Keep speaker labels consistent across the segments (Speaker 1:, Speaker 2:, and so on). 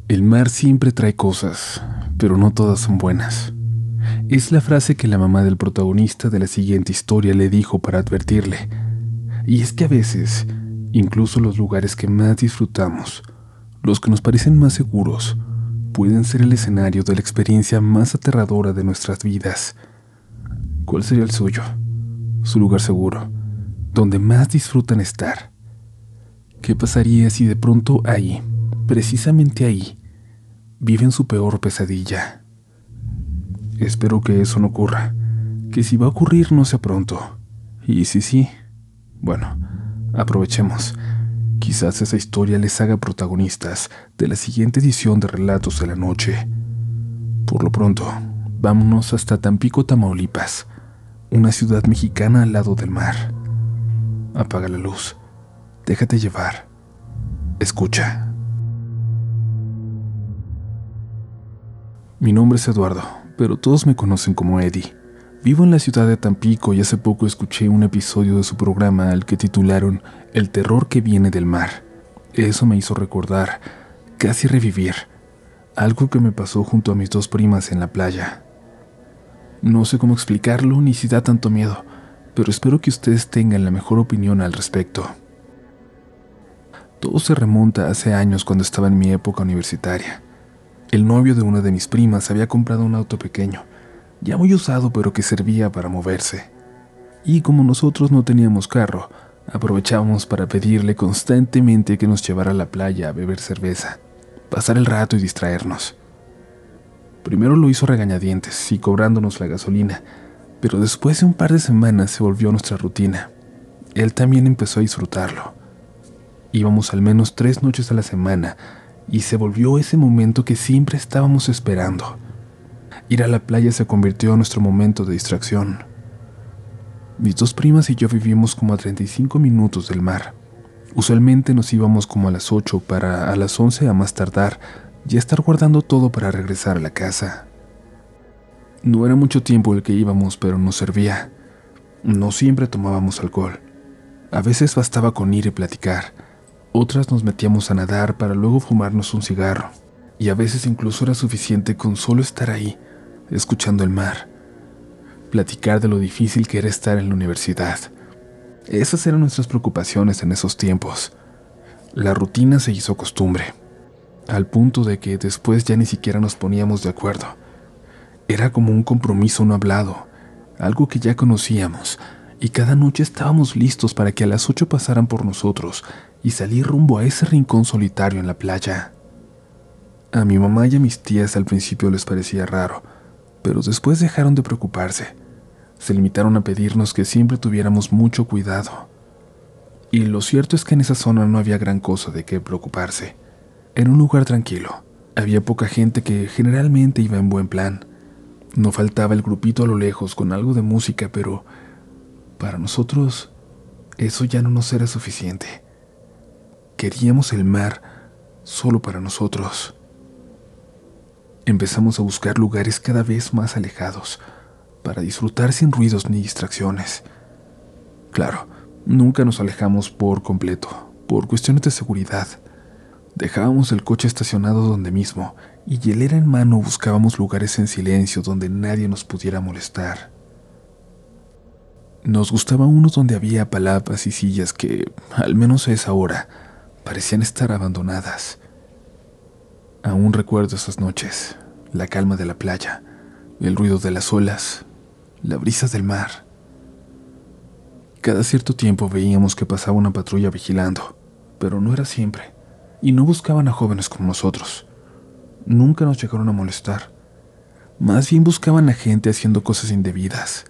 Speaker 1: El mar siempre trae cosas, pero no todas son buenas. Es la frase que la mamá del protagonista de la siguiente historia le dijo para advertirle. Y es que a veces, incluso los lugares que más disfrutamos, los que nos parecen más seguros, pueden ser el escenario de la experiencia más aterradora de nuestras vidas. ¿Cuál sería el suyo? Su lugar seguro, donde más disfrutan estar. ¿Qué pasaría si de pronto ahí, precisamente ahí, viven su peor pesadilla? Espero que eso no ocurra, que si va a ocurrir no sea pronto. Y si sí, bueno, aprovechemos. Quizás esa historia les haga protagonistas de la siguiente edición de Relatos de la Noche. Por lo pronto, vámonos hasta Tampico, Tamaulipas, una ciudad mexicana al lado del mar. Apaga la luz, déjate llevar, escucha. Mi nombre es Eduardo, pero todos me conocen como Eddie. Vivo en la ciudad de Tampico y hace poco escuché un episodio de su programa al que titularon El terror que viene del mar. Eso me hizo recordar, casi revivir, algo que me pasó junto a mis dos primas en la playa. No sé cómo explicarlo ni si da tanto miedo, pero espero que ustedes tengan la mejor opinión al respecto. Todo se remonta hace años cuando estaba en mi época universitaria. El novio de una de mis primas había comprado un auto pequeño, ya muy usado pero que servía para moverse. Y como nosotros no teníamos carro, aprovechábamos para pedirle constantemente que nos llevara a la playa a beber cerveza, pasar el rato y distraernos. Primero lo hizo a regañadientes y cobrándonos la gasolina, pero después de un par de semanas se volvió nuestra rutina. Él también empezó a disfrutarlo. Íbamos al menos 3 noches a la semana y se volvió ese momento que siempre estábamos esperando. Ir a la playa se convirtió en nuestro momento de distracción. Mis dos primas y yo vivimos como a 35 minutos del mar. Usualmente nos íbamos como a las 8 para a las 11 a más tardar ya estar guardando todo para regresar a la casa. No era mucho tiempo el que íbamos, pero nos servía. No siempre tomábamos alcohol. A veces bastaba con ir y platicar. Otras nos metíamos a nadar para luego fumarnos un cigarro. Y a veces incluso era suficiente con solo estar ahí, escuchando el mar. Platicar de lo difícil que era estar en la universidad. Esas eran nuestras preocupaciones en esos tiempos. La rutina se hizo costumbre, al punto de que después ya ni siquiera nos poníamos de acuerdo. Era como un compromiso no hablado, algo que ya conocíamos, y cada noche estábamos listos para que a las 8 pasaran por nosotros y salir rumbo a ese rincón solitario en la playa. A mi mamá y a mis tías al principio les parecía raro, pero después dejaron de preocuparse. Se limitaron a pedirnos que siempre tuviéramos mucho cuidado. Y lo cierto es que en esa zona no había gran cosa de qué preocuparse. Era un lugar tranquilo. Había poca gente que generalmente iba en buen plan. No faltaba el grupito a lo lejos con algo de música, pero para nosotros eso ya no nos era suficiente. Queríamos el mar solo para nosotros. Empezamos a buscar lugares cada vez más alejados, para disfrutar sin ruidos ni distracciones. Claro, nunca nos alejamos por completo, por cuestiones de seguridad. Dejábamos el coche estacionado donde mismo, y hielera en mano buscábamos lugares en silencio donde nadie nos pudiera molestar. Nos gustaba uno donde había palapas y sillas que, al menos a esa hora, parecían estar abandonadas. Aún recuerdo esas noches, la calma de la playa, el ruido de las olas, la brisa del mar. Cada cierto tiempo veíamos que pasaba una patrulla vigilando, pero no era siempre, y no buscaban a jóvenes como nosotros. Nunca nos llegaron a molestar. Más bien buscaban a gente haciendo cosas indebidas.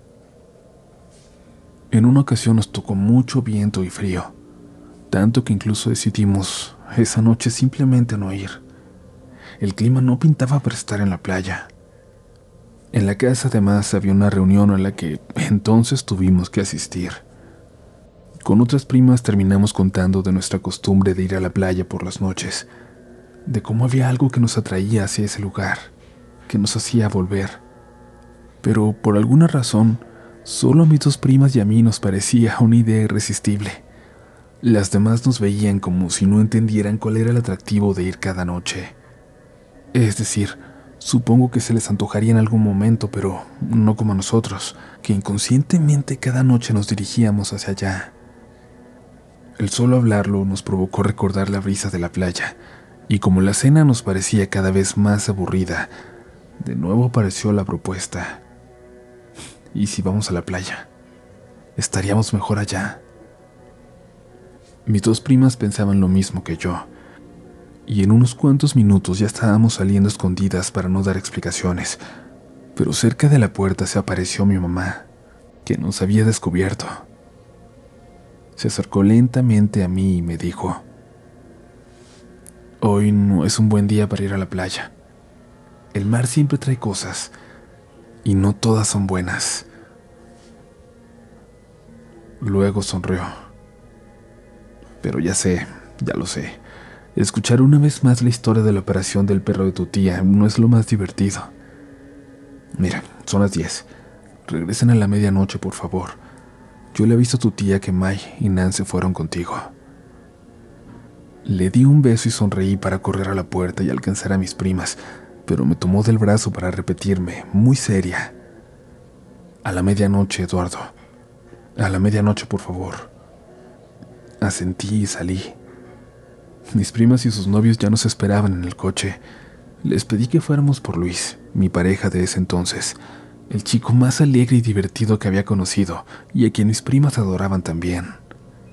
Speaker 1: En una ocasión nos tocó mucho viento y frío, tanto que incluso decidimos esa noche simplemente no ir. El clima no pintaba para estar en la playa. En la casa además había una reunión a la que entonces tuvimos que asistir. Con otras primas terminamos contando de nuestra costumbre de ir a la playa por las noches, de cómo había algo que nos atraía hacia ese lugar, que nos hacía volver. Pero por alguna razón, solo a mis dos primas y a mí nos parecía una idea irresistible. Las demás nos veían como si no entendieran cuál era el atractivo de ir cada noche. Es decir, supongo que se les antojaría en algún momento, pero no como a nosotros, que inconscientemente cada noche nos dirigíamos hacia allá. El solo hablarlo nos provocó recordar la brisa de la playa, y como la cena nos parecía cada vez más aburrida, de nuevo apareció la propuesta. ¿Y si vamos a la playa? Estaríamos mejor allá. Mis dos primas pensaban lo mismo que yo, y en unos cuantos minutos ya estábamos saliendo escondidas para no dar explicaciones, pero cerca de la puerta se apareció mi mamá, que nos había descubierto. Se acercó lentamente a mí y me dijo: «Hoy no es un buen día para ir a la playa. El mar siempre trae cosas, y no todas son buenas». Luego sonrió. «Pero ya sé, ya lo sé. Escuchar una vez más la historia de la operación del perro de tu tía no es lo más divertido. Mira, son las 10. Regresen a la medianoche, por favor. Yo le aviso a tu tía que May y Nan se fueron contigo». Le di un beso y sonreí para correr a la puerta y alcanzar a mis primas, pero me tomó del brazo para repetirme, muy seria: «A la medianoche, Eduardo. A la medianoche, por favor». Asentí y salí. Mis primas y sus novios ya nos esperaban en el coche. Les pedí que fuéramos por Luis, mi pareja de ese entonces, el chico más alegre y divertido que había conocido, y a quien mis primas adoraban también.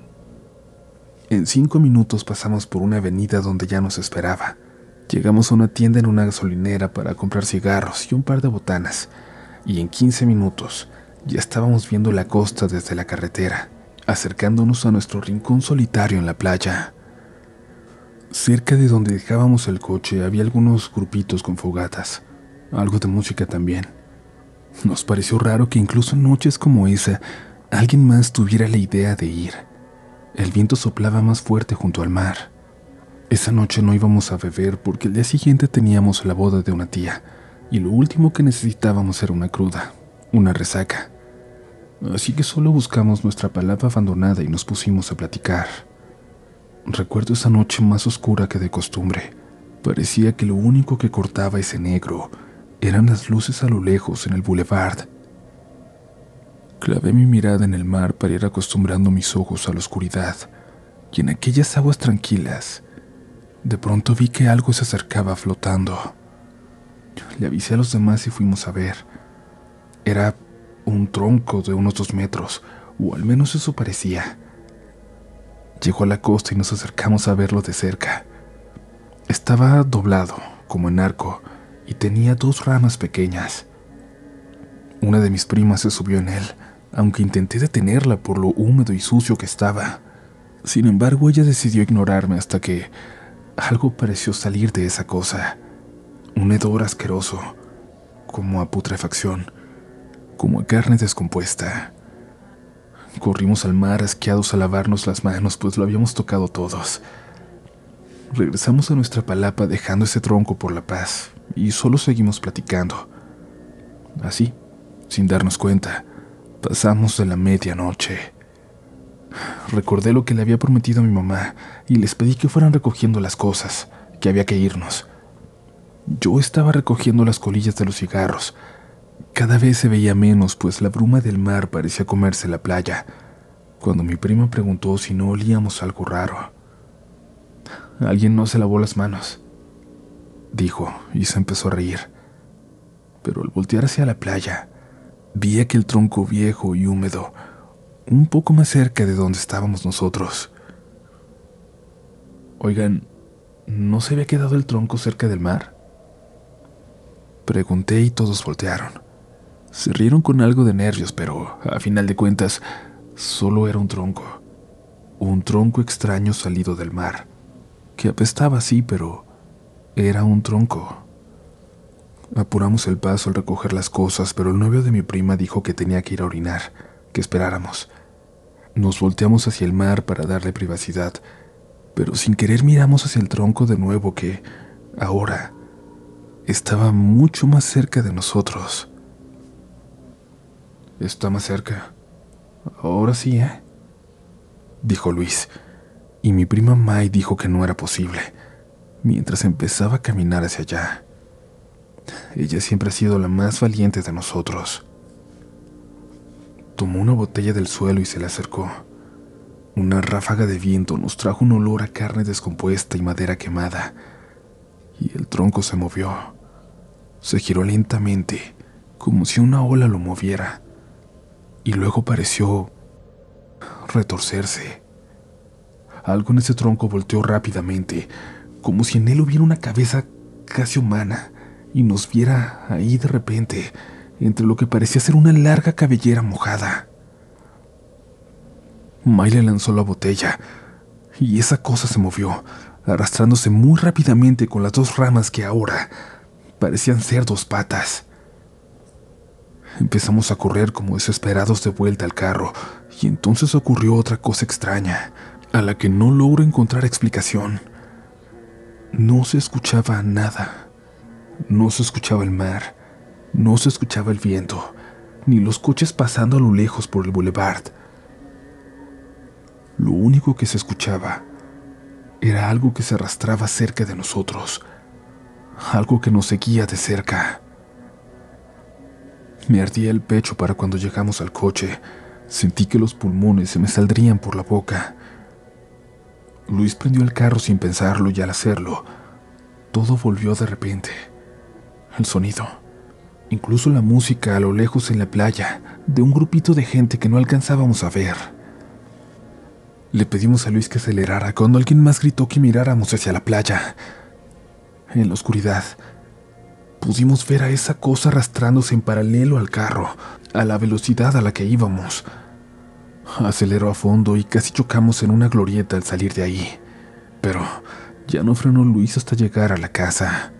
Speaker 1: En 5 minutos pasamos por una avenida donde ya nos esperaba. Llegamos a una tienda en una gasolinera para comprar cigarros y un par de botanas, y en 15 minutos ya estábamos viendo la costa desde la carretera, acercándonos a nuestro rincón solitario en la playa. Cerca de donde dejábamos el coche había algunos grupitos con fogatas, algo de música también. Nos pareció raro que incluso en noches como esa alguien más tuviera la idea de ir. El viento soplaba más fuerte junto al mar. Esa noche no íbamos a beber porque el día siguiente teníamos la boda de una tía, y lo último que necesitábamos era una cruda, una resaca. Así que solo buscamos nuestra palapa abandonada y nos pusimos a platicar. Recuerdo esa noche más oscura que de costumbre. Parecía que lo único que cortaba ese negro eran las luces a lo lejos en el boulevard. Clavé mi mirada en el mar para ir acostumbrando mis ojos a la oscuridad, y en aquellas aguas tranquilas, de pronto vi que algo se acercaba flotando. Le avisé a los demás y fuimos a ver. Era un tronco de unos 2 metros, o al menos eso parecía. Llegó a la costa y nos acercamos a verlo de cerca. Estaba doblado, como en arco, y tenía 2 ramas pequeñas. Una de mis primas se subió en él, aunque intenté detenerla por lo húmedo y sucio que estaba. Sin embargo, ella decidió ignorarme hasta que algo pareció salir de esa cosa. Un hedor asqueroso, como a putrefacción, como a carne descompuesta. Corrimos al mar asqueados a lavarnos las manos, pues lo habíamos tocado todos. Regresamos a nuestra palapa dejando ese tronco por la paz, y solo seguimos platicando. Así, sin darnos cuenta, pasamos de la medianoche. Recordé lo que le había prometido a mi mamá y les pedí que fueran recogiendo las cosas, que había que irnos. Yo estaba recogiendo las colillas de los cigarros. Cada vez se veía menos, pues la bruma del mar parecía comerse la playa, cuando mi prima preguntó si no olíamos algo raro. «Alguien no se lavó las manos», dijo, y se empezó a reír. Pero al voltear hacia la playa, vi aquel tronco viejo y húmedo, un poco más cerca de donde estábamos nosotros. «Oigan, ¿no se había quedado el tronco cerca del mar?», pregunté y todos voltearon. Se rieron con algo de nervios, pero, a final de cuentas, solo era un tronco extraño salido del mar, que apestaba sí, pero era un tronco. Apuramos el paso al recoger las cosas, pero el novio de mi prima dijo que tenía que ir a orinar, que esperáramos. Nos volteamos hacia el mar para darle privacidad, pero sin querer miramos hacia el tronco de nuevo que, ahora, estaba mucho más cerca de nosotros. «Está más cerca. Ahora sí, ¿eh?», dijo Luis, y mi prima May dijo que no era posible, mientras empezaba a caminar hacia allá. Ella siempre ha sido la más valiente de nosotros. Tomó una botella del suelo y se la acercó. Una ráfaga de viento nos trajo un olor a carne descompuesta y madera quemada, y el tronco se movió. Se giró lentamente, como si una ola lo moviera, y luego pareció retorcerse. Algo en ese tronco volteó rápidamente, como si en él hubiera una cabeza casi humana, y nos viera ahí de repente, entre lo que parecía ser una larga cabellera mojada. May le lanzó la botella, y esa cosa se movió, arrastrándose muy rápidamente con las dos ramas que ahora parecían ser dos patas. Empezamos a correr como desesperados de vuelta al carro, y entonces ocurrió otra cosa extraña, a la que no logro encontrar explicación. No se escuchaba nada. No se escuchaba el mar, no se escuchaba el viento, ni los coches pasando a lo lejos por el boulevard. Lo único que se escuchaba era algo que se arrastraba cerca de nosotros, algo que nos seguía de cerca. Me ardía el pecho para cuando llegamos al coche. Sentí que los pulmones se me saldrían por la boca. Luis prendió el carro sin pensarlo y al hacerlo, todo volvió de repente. El sonido, incluso la música a lo lejos en la playa, de un grupito de gente que no alcanzábamos a ver. Le pedimos a Luis que acelerara cuando alguien más gritó que miráramos hacia la playa. En la oscuridad, pudimos ver a esa cosa arrastrándose en paralelo al carro, a la velocidad a la que íbamos. Aceleró a fondo y casi chocamos en una glorieta al salir de ahí, pero ya no frenó Luis hasta llegar a la casa.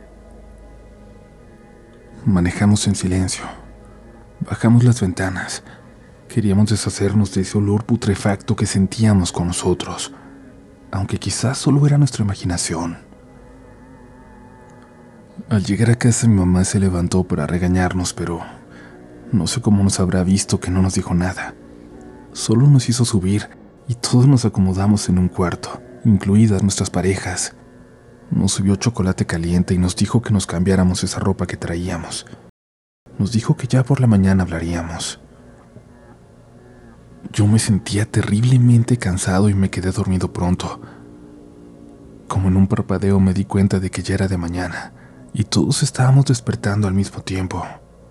Speaker 1: Manejamos en silencio. Bajamos las ventanas. Queríamos deshacernos de ese olor putrefacto que sentíamos con nosotros, aunque quizás solo era nuestra imaginación. Al llegar a casa mi mamá se levantó para regañarnos, pero no sé cómo nos habrá visto que no nos dijo nada. Solo nos hizo subir y todos nos acomodamos en un cuarto, incluidas nuestras parejas. Nos subió chocolate caliente y nos dijo que nos cambiáramos esa ropa que traíamos. Nos dijo que ya por la mañana hablaríamos. Yo me sentía terriblemente cansado y me quedé dormido pronto. Como en un parpadeo me di cuenta de que ya era de mañana y todos estábamos despertando al mismo tiempo.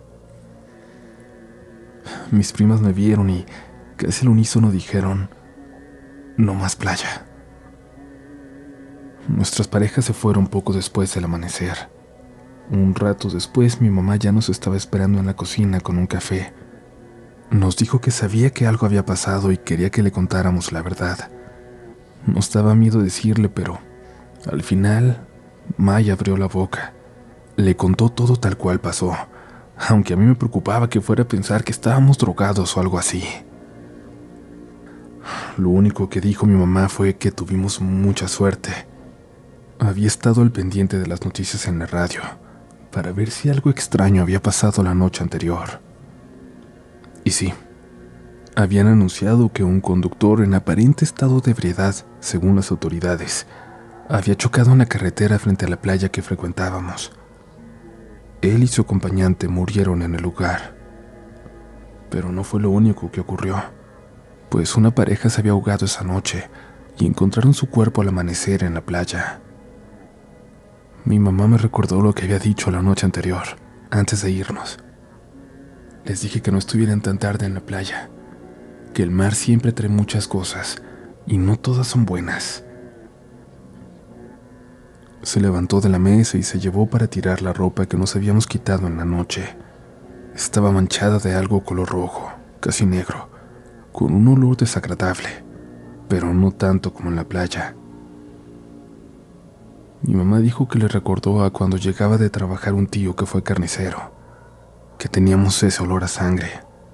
Speaker 1: Mis primas me vieron y casi al unísono dijeron: "No más playa". Nuestras parejas se fueron poco después del amanecer. Un rato después mi mamá ya nos estaba esperando en la cocina con un café. Nos dijo que sabía que algo había pasado y quería que le contáramos la verdad. Nos daba miedo decirle, pero al final May abrió la boca. Le contó todo tal cual pasó, aunque a mí me preocupaba que fuera a pensar que estábamos drogados o algo así. Lo único que dijo mi mamá fue que tuvimos mucha suerte. Había estado al pendiente de las noticias en la radio para ver si algo extraño había pasado la noche anterior. Y sí, habían anunciado que un conductor en aparente estado de ebriedad, según las autoridades, había chocado en la carretera frente a la playa que frecuentábamos. Él y su acompañante murieron en el lugar. Pero no fue lo único que ocurrió, pues una pareja se había ahogado esa noche y encontraron su cuerpo al amanecer en la playa. Mi mamá me recordó lo que había dicho la noche anterior, antes de irnos. Les dije que no estuvieran tan tarde en la playa, que el mar siempre trae muchas cosas y no todas son buenas. Se levantó de la mesa y se llevó para tirar la ropa que nos habíamos quitado en la noche. Estaba manchada de algo color rojo, casi negro, con un olor desagradable, pero no tanto como en la playa. Mi mamá dijo que le recordó a cuando llegaba de trabajar un tío que fue carnicero, que teníamos ese olor a sangre.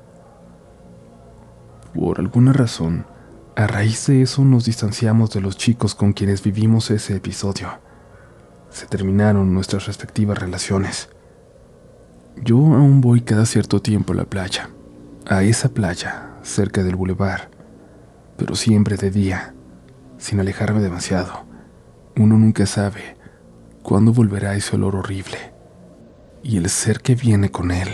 Speaker 1: Por alguna razón, a raíz de eso nos distanciamos de los chicos con quienes vivimos ese episodio. Se terminaron nuestras respectivas relaciones. Yo aún voy cada cierto tiempo a la playa, a esa playa, cerca del bulevar, pero siempre de día, sin alejarme demasiado. Uno nunca sabe cuándo volverá ese olor horrible. y el ser que viene con él.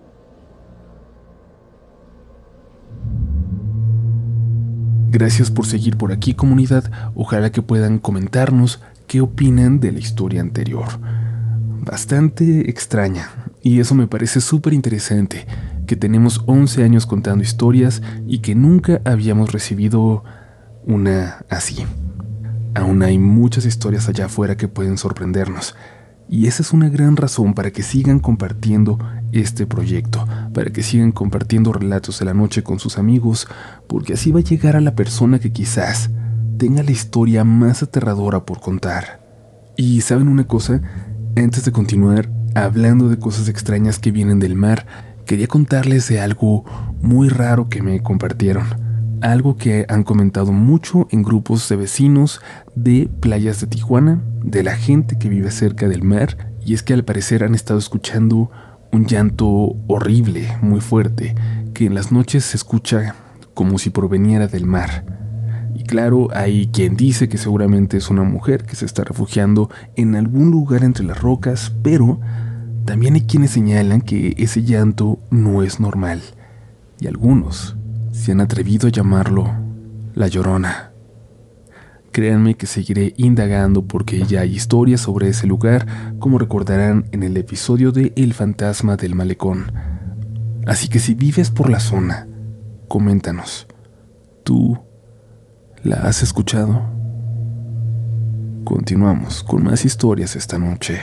Speaker 1: Gracias por seguir por aquí, comunidad. Ojalá que puedan comentarnos qué opinan de la historia anterior. Bastante extraña, y eso me parece súper interesante, que tenemos 11 años contando historias y que nunca habíamos recibido una así. Aún hay muchas historias allá afuera que pueden sorprendernos, y esa es una gran razón para que sigan compartiendo este proyecto, para que sigan compartiendo relatos de la noche con sus amigos, porque así va a llegar a la persona que quizás tenga la historia más aterradora por contar. Y ¿saben una cosa? Antes de continuar hablando de cosas extrañas que vienen del mar, quería contarles de algo muy raro que me compartieron. Algo que han comentado mucho en grupos de vecinos de playas de Tijuana, de la gente que vive cerca del mar, y es que al parecer han estado escuchando un llanto horrible, muy fuerte, que en las noches se escucha como si proveniera del mar. Y claro, hay quien dice que seguramente es una mujer que se está refugiando en algún lugar entre las rocas, pero también hay quienes señalan que ese llanto no es normal, y algunos se han atrevido a llamarlo La Llorona. Créanme que seguiré indagando porque ya hay historias sobre ese lugar, como recordarán en el episodio de El Fantasma del Malecón. Así que si vives por la zona, coméntanos. ¿Tú la has escuchado? Continuamos con más historias esta noche.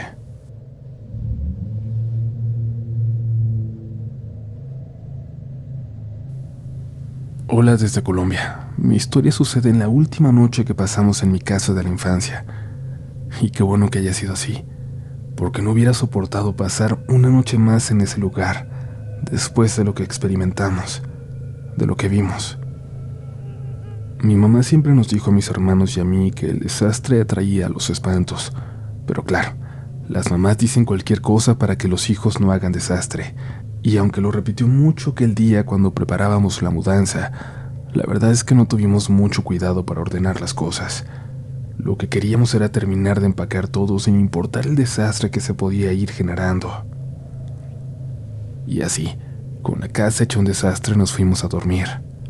Speaker 1: Hola desde Colombia. Mi historia sucede en la última noche que pasamos en mi casa de la infancia. Y qué bueno que haya sido así, porque no hubiera soportado pasar una noche más en ese lugar, después de lo que experimentamos, de lo que vimos. Mi mamá siempre nos dijo a mis hermanos y a mí que el desastre atraía a los espantos, pero claro, las mamás dicen cualquier cosa para que los hijos no hagan desastre, y aunque lo repitió mucho aquel día cuando preparábamos la mudanza, la verdad es que no tuvimos mucho cuidado para ordenar las cosas. Lo que queríamos era terminar de empacar todo sin importar el desastre que se podía ir generando. Y así, con la casa hecha un desastre, nos fuimos a dormir.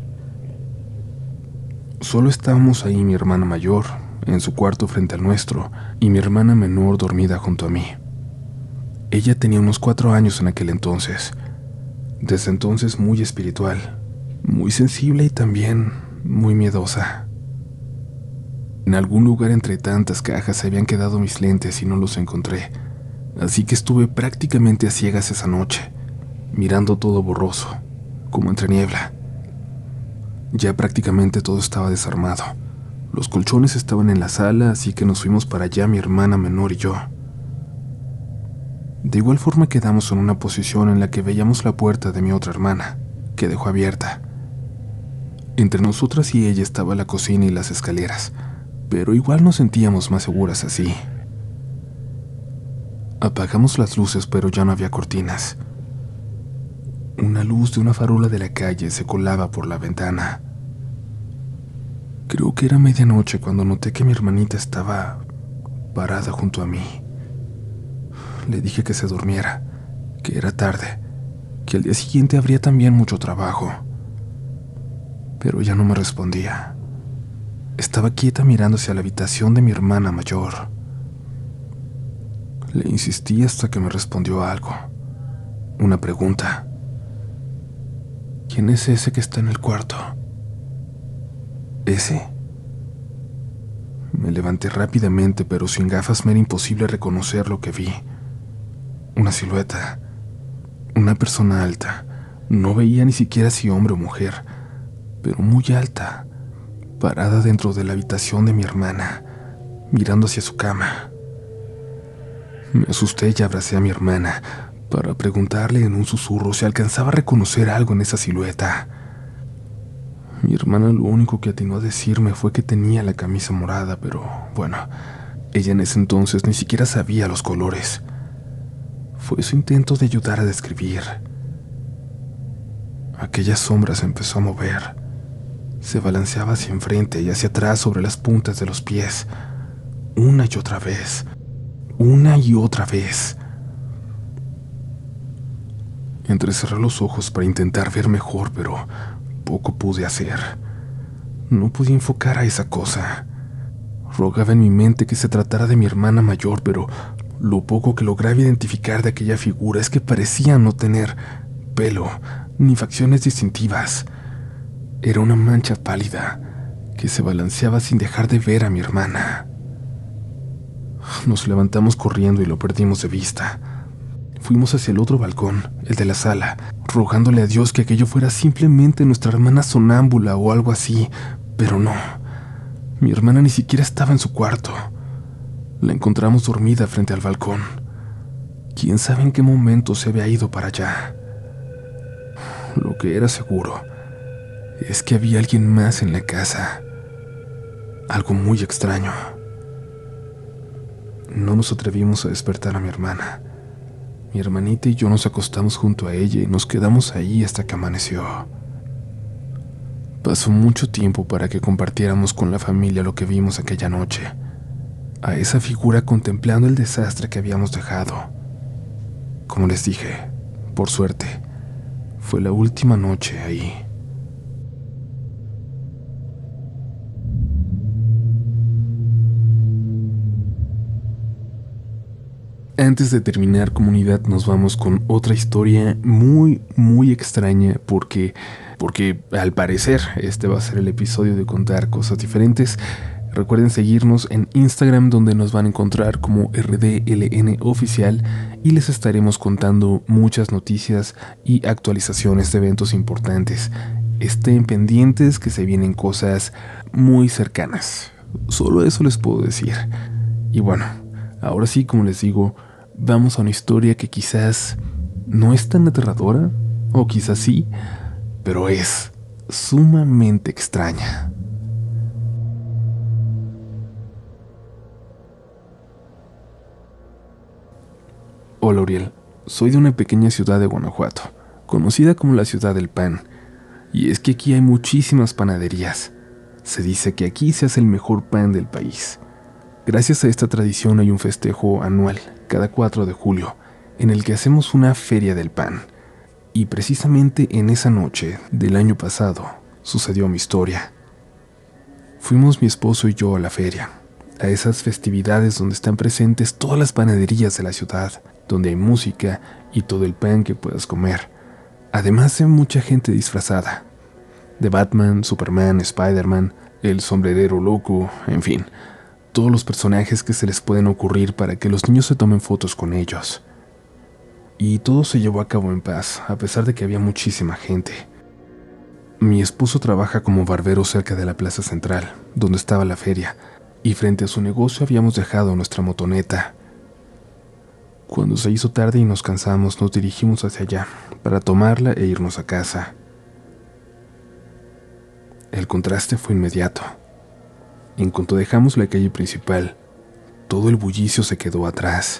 Speaker 1: Solo estábamos ahí mi hermana mayor, en su cuarto frente al nuestro, y mi hermana menor dormida junto a mí. Ella tenía unos 4 años en aquel entonces. Desde entonces muy espiritual, muy sensible y también muy miedosa. En algún lugar entre tantas cajas se habían quedado mis lentes y no los encontré, así que estuve prácticamente a ciegas esa noche, mirando todo borroso, como entre niebla. Ya prácticamente todo estaba desarmado. Los colchones estaban en la sala, así que nos fuimos para allá mi hermana menor y yo. De igual forma quedamos en una posición en la que veíamos la puerta de mi otra hermana, que dejó abierta. Entre nosotras y ella estaba la cocina y las escaleras, pero igual nos sentíamos más seguras así. Apagamos las luces, pero ya no había cortinas. Una luz de una farola de la calle se colaba por la ventana. Creo que era medianoche cuando noté que mi hermanita estaba parada junto a mí. Le dije que se durmiera, que era tarde, que al día siguiente habría también mucho trabajo. Pero ella no me respondía. Estaba quieta mirando hacia la habitación de mi hermana mayor. Le insistí hasta que me respondió algo. Una pregunta. ¿Quién es ese que está en el cuarto? ¿Ese? Me levanté rápidamente, pero sin gafas me era imposible reconocer lo que vi. Una silueta. Una persona alta. No veía ni siquiera si hombre o mujer, pero muy alta, parada dentro de la habitación de mi hermana, mirando hacia su cama. Me asusté y abracé a mi hermana para preguntarle en un susurro si alcanzaba a reconocer algo en esa silueta. Mi hermana lo único que atinó a decirme fue que tenía la camisa morada, pero bueno, ella en ese entonces ni siquiera sabía los colores. Fue su intento de ayudar a describir. Aquella sombra se empezó a mover. Se balanceaba hacia enfrente y hacia atrás sobre las puntas de los pies, una y otra vez, una y otra vez. Entrecerré los ojos para intentar ver mejor, pero poco pude hacer. No podía enfocar a esa cosa. Rogaba en mi mente que se tratara de mi hermana mayor, pero lo poco que lograba identificar de aquella figura es que parecía no tener pelo ni facciones distintivas. Era una mancha pálida que se balanceaba sin dejar de ver a mi hermana. Nos levantamos corriendo y lo perdimos de vista. Fuimos hacia el otro balcón, el de la sala, rogándole a Dios que aquello fuera simplemente nuestra hermana sonámbula o algo así, pero no. Mi hermana ni siquiera estaba en su cuarto. La encontramos dormida frente al balcón. Quién sabe en qué momento se había ido para allá. Lo que era seguro es que había alguien más en la casa. Algo muy extraño. No nos atrevimos a despertar a mi hermana. Mi hermanita y yo nos acostamos junto a ella y nos quedamos ahí hasta que amaneció. Pasó mucho tiempo para que compartiéramos con la familia lo que vimos aquella noche. A esa figura contemplando el desastre que habíamos dejado. Como les dije, por suerte, fue la última noche ahí. Antes de terminar, comunidad, nos vamos con otra historia muy extraña porque al parecer este va a ser el episodio de contar cosas diferentes. Recuerden seguirnos en Instagram, donde nos van a encontrar como RDLN Oficial, y les estaremos contando muchas noticias y actualizaciones de eventos importantes. Estén pendientes que se vienen cosas muy cercanas. Solo eso les puedo decir. Y bueno, ahora sí, como les digo, vamos a una historia que quizás no es tan aterradora, o quizás sí, pero es sumamente extraña. Hola, Uriel, soy de una pequeña ciudad de Guanajuato, conocida como la ciudad del pan, y es que aquí hay muchísimas panaderías. Se dice que aquí se hace el mejor pan del país. Gracias a esta tradición hay un festejo anual, cada 4 de julio, en el que hacemos una feria del pan. Y precisamente en esa noche del año pasado sucedió mi historia. Fuimos mi esposo y yo a la feria, a esas festividades donde están presentes todas las panaderías de la ciudad, donde hay música y todo el pan que puedas comer. Además de mucha gente disfrazada, de Batman, Superman, Spider-Man, el sombrerero loco, en fin, todos los personajes que se les pueden ocurrir para que los niños se tomen fotos con ellos. Y todo se llevó a cabo en paz, a pesar de que había muchísima gente. Mi esposo trabaja como barbero cerca de la plaza central, donde estaba la feria, y frente a su negocio habíamos dejado nuestra motoneta. Cuando se hizo tarde y nos cansamos, nos dirigimos hacia allá, para tomarla e irnos a casa. El contraste fue inmediato. En cuanto dejamos la calle principal, todo el bullicio se quedó atrás.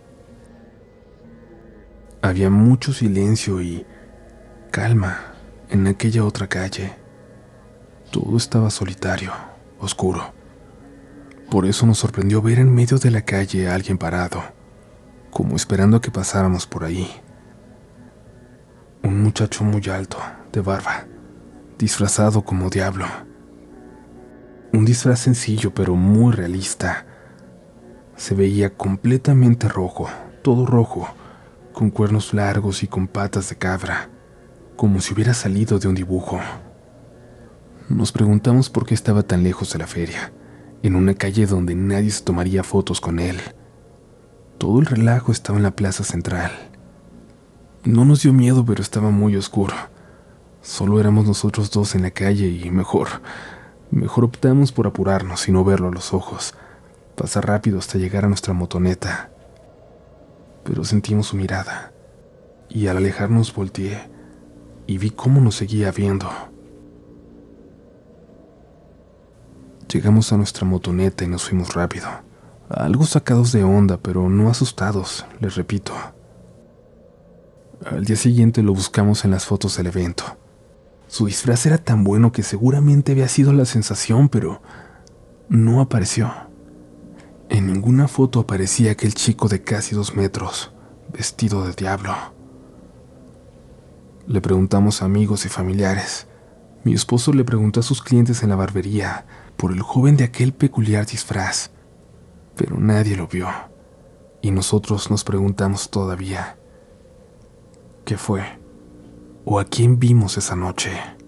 Speaker 1: Había mucho silencio y calma en aquella otra calle. Todo estaba solitario, oscuro. Por eso nos sorprendió ver en medio de la calle a alguien parado, como esperando a que pasáramos por ahí. Un muchacho muy alto, de barba, disfrazado como diablo. Un disfraz sencillo pero muy realista. Se veía completamente rojo, todo rojo, con cuernos largos y con patas de cabra, como si hubiera salido de un dibujo. Nos preguntamos por qué estaba tan lejos de la feria, en una calle donde nadie se tomaría fotos con él. Todo el relajo estaba en la plaza central. No nos dio miedo, pero estaba muy oscuro. Solo éramos nosotros dos en la calle y mejor optamos por apurarnos y no verlo a los ojos, pasar rápido hasta llegar a nuestra motoneta. Pero sentimos su mirada, y al alejarnos volteé y vi cómo nos seguía viendo. Llegamos a nuestra motoneta y nos fuimos rápido, algo sacados de onda, pero no asustados, les repito. Al día siguiente lo buscamos en las fotos del evento. Su disfraz era tan bueno que seguramente había sido la sensación, pero no apareció. En ninguna foto aparecía aquel chico de casi 2 metros, vestido de diablo. Le preguntamos a amigos y familiares. Mi esposo le preguntó a sus clientes en la barbería por el joven de aquel peculiar disfraz, pero nadie lo vio. Y nosotros nos preguntamos todavía, ¿qué fue? ¿O a quién vimos esa noche?